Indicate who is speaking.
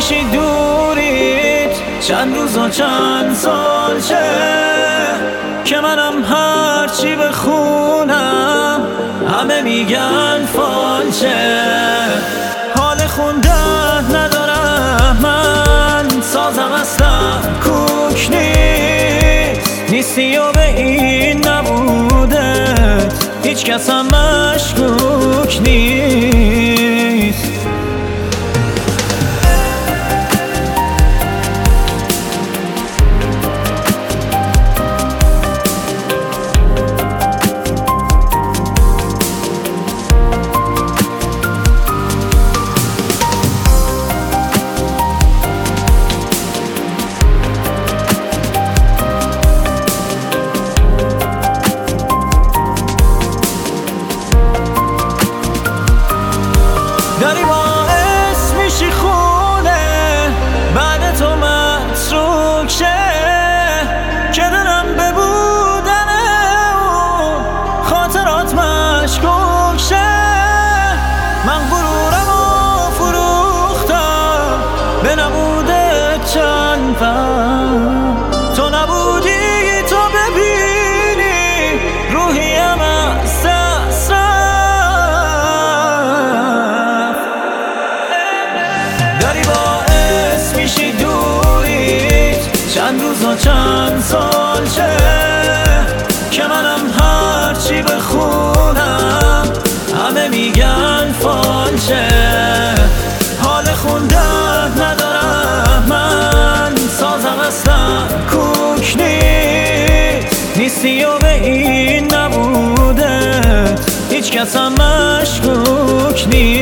Speaker 1: میشی دورید چند روز و چند سال شه که منم هرچی بخونم همه میگن فالشه. حال خوندن ندارم من، سازم اصلا کوک نیستی و به این نبودت هیچ کس هم مشکوک نیست. داری باعث میشی خونه بعد تو متروک شه که دارم به بودنه و خاطرات مشکوک شه. من غرورم و فروختم به نبوده چند وقت، تو نبودی تو ببینی روحیم از دست داری باعث میشی دورید چند روز و چند سال شه که منم هرچی بخونم همه میگن فالشه. حال خوندن ندارم من، سازم اصلا کوک نیستی و به این نبوده هیچ کس هم مشکوک نیست.